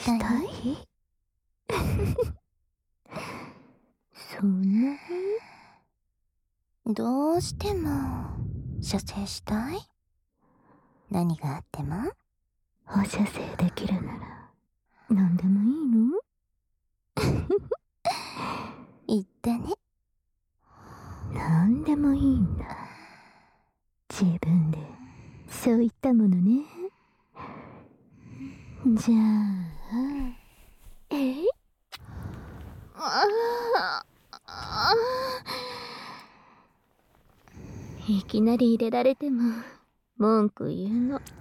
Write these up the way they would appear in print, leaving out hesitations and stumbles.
したいそんなにどうしても射精したい？何があっても放射精できるなら何でもいいの？言ったね。何でもいいんだ。自分でそう言ったものね。じゃあいきなり入れられても文句言うの。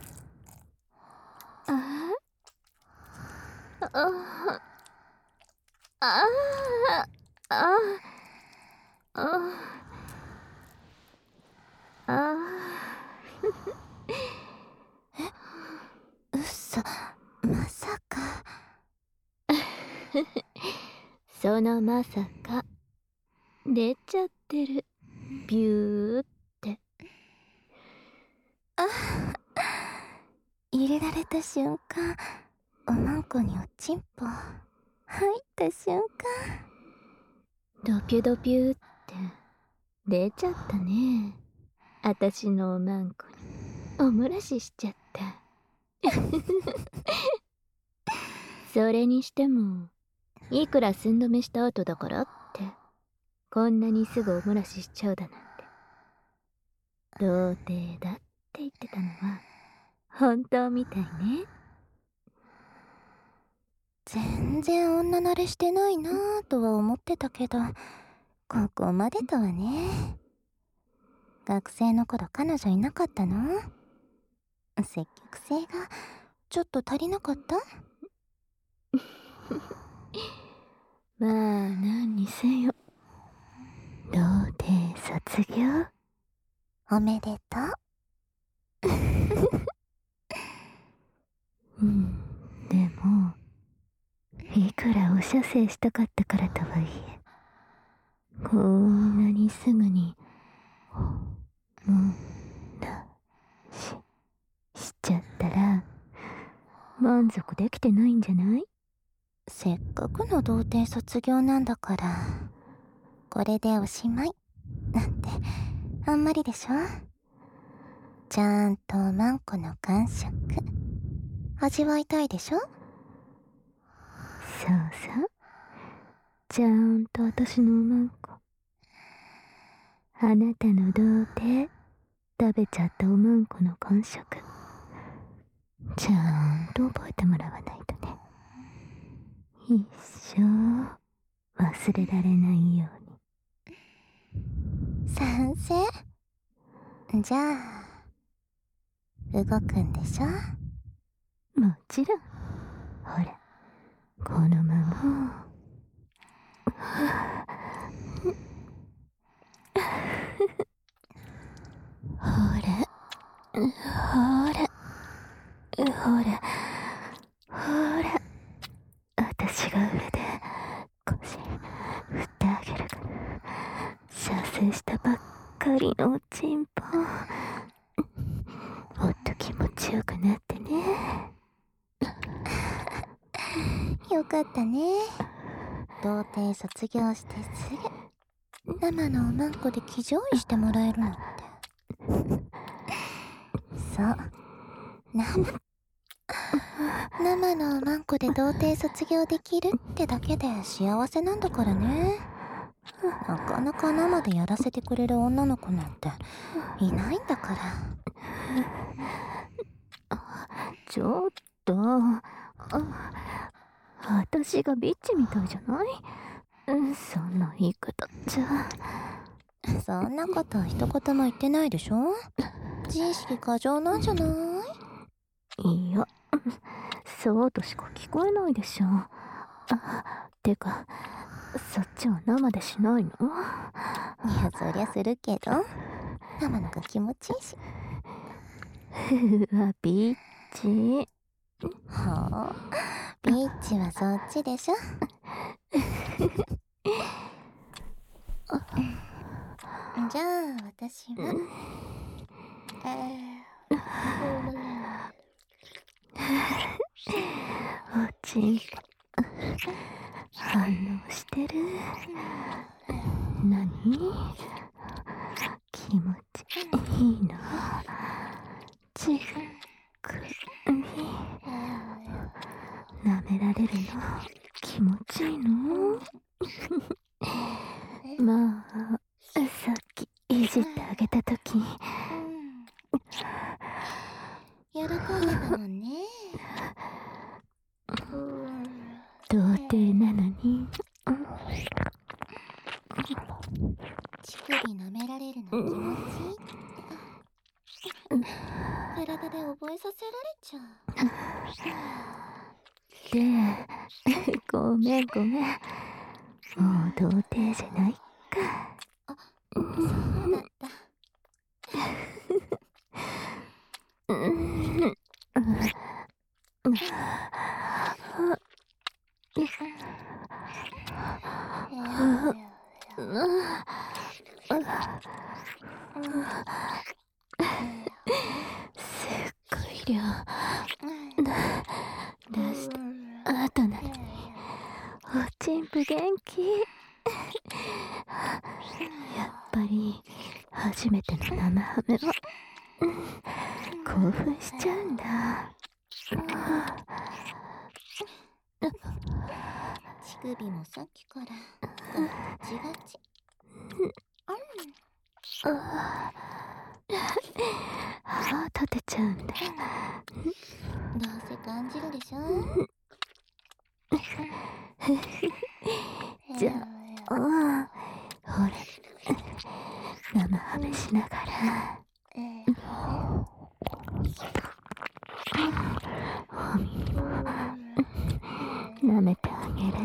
嘘、まさか。そのまさか出ちゃってる。ビューって。入れられた瞬間、おまんこにおちんぽ入った瞬間、ドピュドピュって出ちゃったね。あたしのおまんこにお漏らししちゃった。それにしてもいくら寸止めした後だからってこんなにすぐお漏らししちゃうだなんて。童貞だって言ってたのは本当みたいね。全然女慣れしてないなぁとは思ってたけど、ここまでとはね。学生の頃彼女いなかったの？積極性がちょっと足りなかった？まあ何にせよ童貞卒業おめでとう。でもいくらお射精したかったからとはいえ、こんなにすぐにお漏らしちゃったら満足できてないんじゃない？せっかくの童貞卒業なんだから、これでおしまいなんてあんまりでしょ？ちゃんとおまんこの感触味わいたいでしょ？そうそう、ちゃんと私のおまんこ、あなたの童貞食べちゃったおまんこの感触ちゃんと覚えてもらわないとね。一生忘れられないように。賛成？じゃあ動くんでしょ？もちろん。ほらこのままほらほらほらほら、私が上で腰振ってあげるから、射精したばっかりのおちんぽもっと気持ちよくなってね。よかったね。童貞卒業してすぐ生のおまんこで騎乗位してもらえるなんて。そう生のおまんこで童貞卒業できるってだけで幸せなんだからね。なかなか生でやらせてくれる女の子なんていないんだから。ちょっと私がビッチみたいじゃない？そんな言い方じゃ。そんなこと一言も言ってないでしょ？自意識過剰なんじゃない？いや、そうとしか聞こえないでしょ。てかそっちは生でしないの？いや、そりゃするけど生のが気持ちいいし。うわ、ビッチ。はあ、ビッチはそっちでしょ。じゃあ私はおちち反応してる。何？気持ちいいの？ちくみ舐められるの気持ちいいの？まあ、さっきいじってあげたとき喜んでたもんね。 童貞なのに乳首舐められるの気持ちいいって体で覚えさせられちゃう。 で、ごめんもう童貞じゃないか。 あ、そうだった。 すっごい量出した後なのにおちんぷ元気。やっぱり初めての生ハメは興奮しちゃうんだ。 乳首もさっきからガッチガチ。 歯立てちゃうんだ。 どうせ感じるでしょ。 じゃあほら生ハメしながらお耳も舐めてあげる。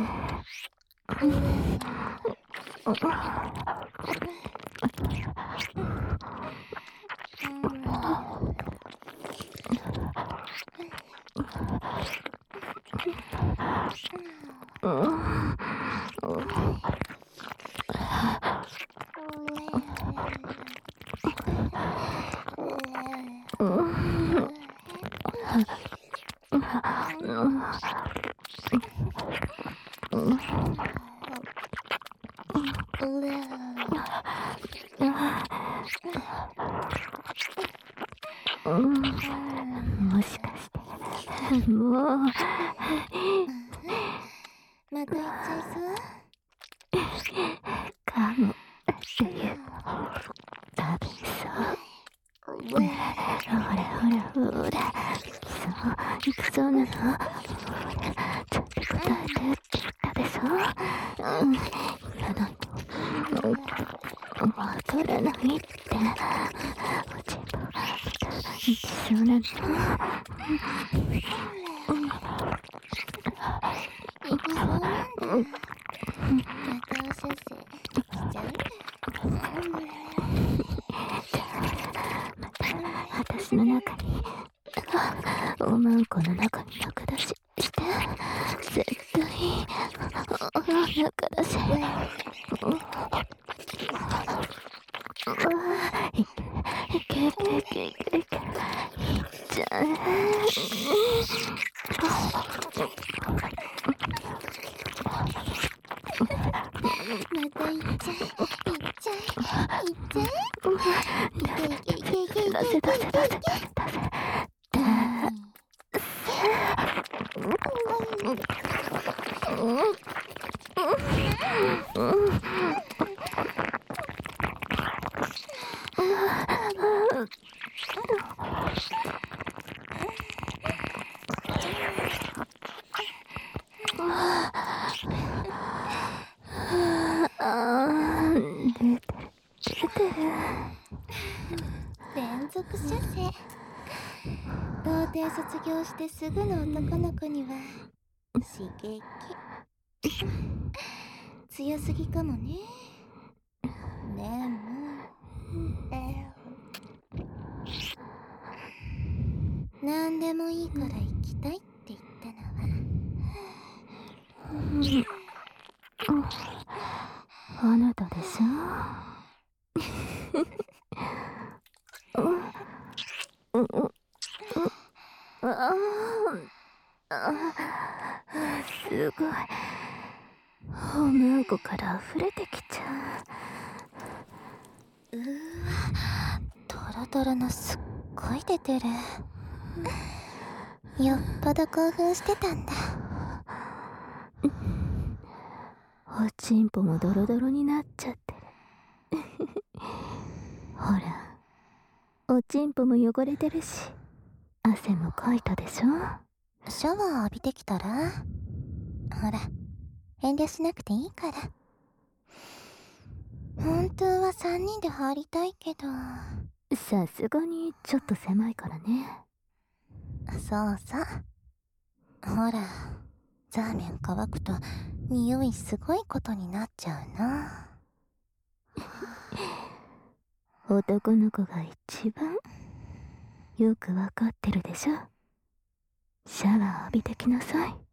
もしかしてもうまた行っちゃいそう。 かもっていう多分そうほらそう行きそうなの。ほらちゃんと答えてって言ったでしょ。今のわからないっておちんぽ行きそうなの。 行きそうなんだ。またお射精しちゃうんだ。 私の中におまんこの中に中出しして絶対中出しいけいけいっちゃう。 また行っちゃえ。いけ。 出せ出てる。 連続射精。童貞卒業してすぐの男の子には刺激強すぎかもね。でも何でもいいから行きたいって言ったのはあなたでしょ。 すごい。おまんこから溢れてきちゃうわ、トロトロのすっごい出てる。よっぽど興奮してたんだ。 おちんぽもドロドロになっちゃってる。ほら、おちんぽも汚れてるし、汗もかいたでしょ。 シャワー浴びてきたら？ほら、遠慮しなくていいから。本当は3人で入りたいけど。 さすがにちょっと狭いからね。 そうさ。ほら、ザーメン乾くと匂いすごいことになっちゃうな。 男の子が一番よくわかってるでしょ。シャワー浴びてきなさい。